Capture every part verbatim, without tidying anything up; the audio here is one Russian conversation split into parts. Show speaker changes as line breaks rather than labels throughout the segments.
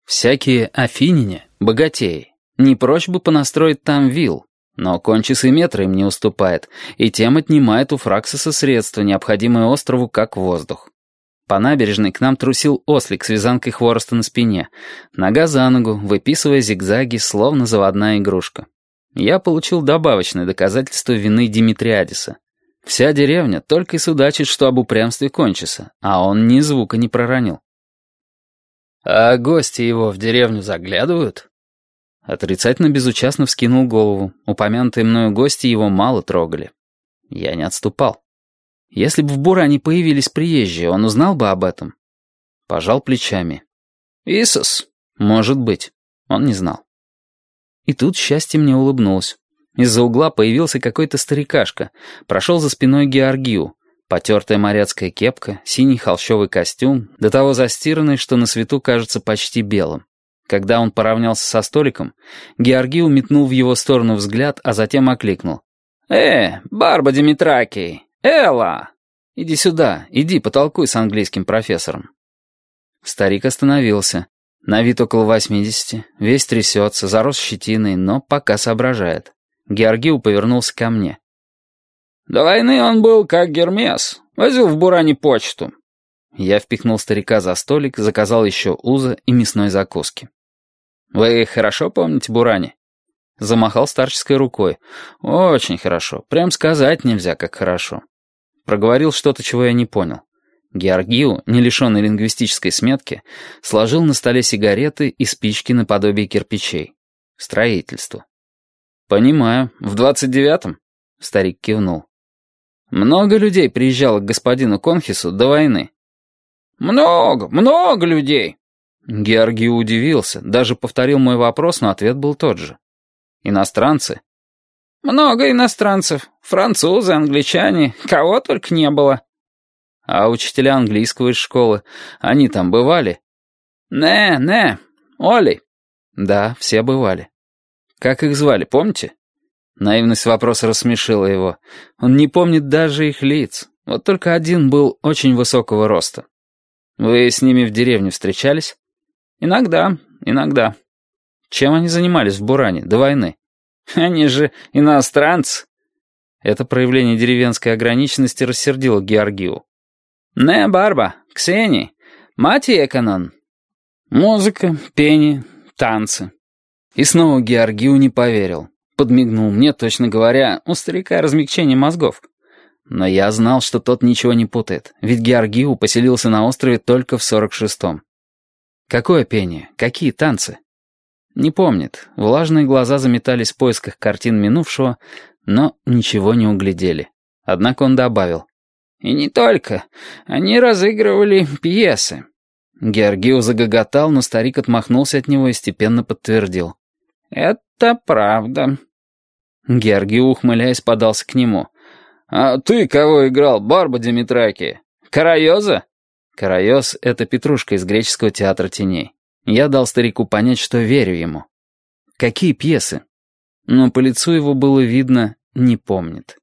Всякие афиняне, богатеи, не прочь бы понастроить там вилл, но Кончис и метра им не уступает, и тем отнимает у Фраксиса средства, необходимые острову, как воздух. По набережной к нам трусил ослик с вязанкой хвороста на спине, нога за ногу, выписывая зигзаги, словно заводная игрушка. Я получил добавочное доказательство вины Димитриадиса. Вся деревня только и судачит, что об упрямстве Кончиса, а он ни звука не проронил. «А гости его в деревню заглядывают?» Отрицательно безучастно вскинул голову. Упомянутые мною гости его мало трогали. Я не отступал. Если бы в Буране появились приезжие, он узнал бы об этом. Пожал плечами. «Исос?» «Может быть». Он не знал. И тут счастье мне улыбнулось. Из-за угла появился какой-то старикашка. Прошел за спиной Георгию. Потертая моряцкая кепка, синий холщовый костюм, до того застиранный, что на свету кажется почти белым. Когда он поравнялся со столиком, Георгий метнул в его сторону взгляд, а затем окликнул. «Э, Барба Димитракий! Элла! Иди сюда, иди потолкуй с английским профессором». Старик остановился. На вид около восьмидесяти, весь трясется, зарос щетиной, но пока соображает. Георгий повернулся ко мне. «До войны он был как Гермес, возил в Буране почту». Я впихнул старика за столик, заказал еще уза и мясной закуски. «Вы хорошо помните Буране?» Замахал старческой рукой. «Очень хорошо, прям сказать нельзя, как хорошо». Проговорил что-то, чего я не понял. Георгию, не лишенный лингвистической сметки, сложил на столе сигареты и спички наподобие кирпичей. Строительство. «Понимаю, в двадцать девятом?» Старик кивнул. «Много людей приезжало к господину Конхису до войны?» «Много, много людей!» Георгий удивился, даже повторил мой вопрос, но ответ был тот же. «Иностранцы?» «Много иностранцев. Французы, англичане, кого только не было». «А учителя английского из школы, они там бывали?» «Не, не, Оли». «Да, все бывали». «Как их звали, помните?» Наивность вопроса рассмешила его. Он не помнит даже их лиц. Вот только один был очень высокого роста. «Вы с ними в деревне встречались?» «Иногда, иногда». «Чем они занимались в Буране до войны?» «Они же иностранцы». Это проявление деревенской ограниченности рассердило Георгию. «Не, Барба, Ксении, мать Эконон». Музыка, пение, танцы. И снова Георгию не поверил. Подмигнул мне, точно говоря, у старика размягчение мозгов. Но я знал, что тот ничего не путает, ведь Георгию поселился на острове только в сорок шестом. Какое пение? Какие танцы? Не помнит. Влажные глаза заметались в поисках картин минувшего, но ничего не углядели. Однако он добавил. «И не только. Они разыгрывали пьесы». Георгию загоготал, но старик отмахнулся от него и степенно подтвердил. «Это правда». Георгий, ухмыляясь, подался к нему. «А ты кого играл, Барба Димитраки? Карайоза?» Карайоз — это Петрушка из греческого театра теней. Я дал старику понять, что верю ему. «Какие пьесы?» Но по лицу его было видно, не помнит.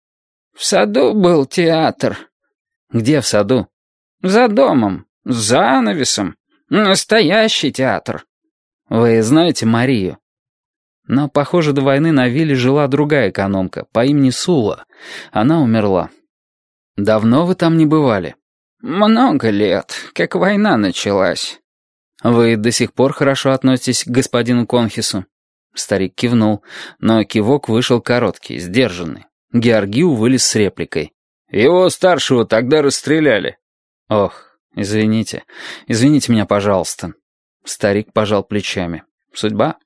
«В саду был театр». «Где в саду?» «За домом, с занавесом. Настоящий театр». «Вы знаете Марию?» Но, похоже, до войны на вилле жила другая экономка по имени Сула. Она умерла. «Давно вы там не бывали?» «Много лет, как война началась». «Вы до сих пор хорошо относитесь к господину Конхису?» Старик кивнул, но кивок вышел короткий, сдержанный. Георгию вылез с репликой. «Его старшего тогда расстреляли». «Ох, извините, извините меня, пожалуйста». Старик пожал плечами. «Судьба?»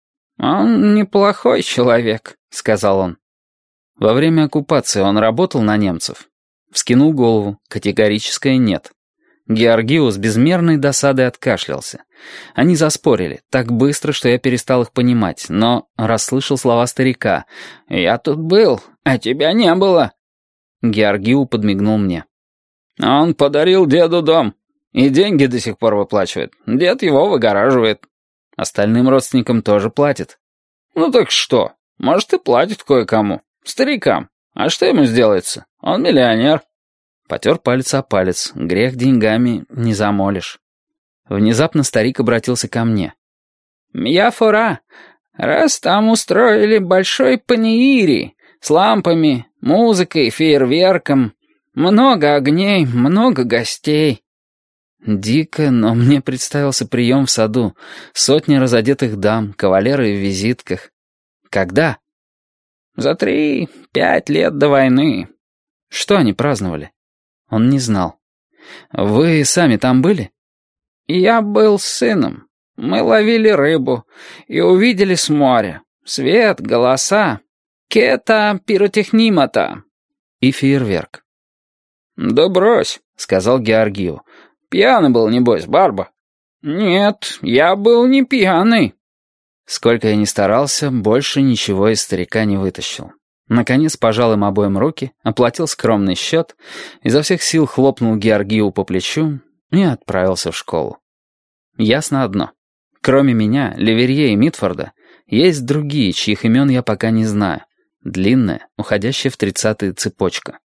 «Он неплохой человек», — сказал он. «Во время оккупации он работал на немцев?» Вскинул голову. Категорическое «нет». Георгиу с безмерной досадой откашлялся. Они заспорили, так быстро, что я перестал их понимать, но расслышал слова старика. «Я тут был, а тебя не было». Георгиу подмигнул мне. «Он подарил деду дом, и деньги до сих пор выплачивает. Дед его выгораживает». Остальным родственникам тоже платит. «Ну так что? Может, и платит кое-кому. Старикам. А что ему сделается? Он миллионер». Потер палец о палец. Грех деньгами не замолишь. Внезапно старик обратился ко мне.
«Мьяфора, раз там устроили большой паниири с лампами, музыкой, фейерверком, много огней, много гостей».
Дико, но мне представился прием в саду. Сотни разодетых дам, кавалеры в визитках. Когда?
За три, пять лет до войны.
Что они праздновали? Он не знал. Вы сами там были?
Я был с сыном. Мы ловили рыбу и увидели с моря. Свет, голоса. Кета пиротехнимата.
И фейерверк.
«Да брось», — сказал Георгию. «Пьяный был, небось, Барба». «Нет, я был не пьяный».
Сколько я ни старался, больше ничего из старика не вытащил. Наконец пожал им обоим руки, оплатил скромный счет, изо всех сил хлопнул Георгию по плечу и отправился в школу. Ясно одно. Кроме меня, Леверье и Митфорда, есть другие, чьих имен я пока не знаю. Длинная, уходящая в тридцатые цепочка.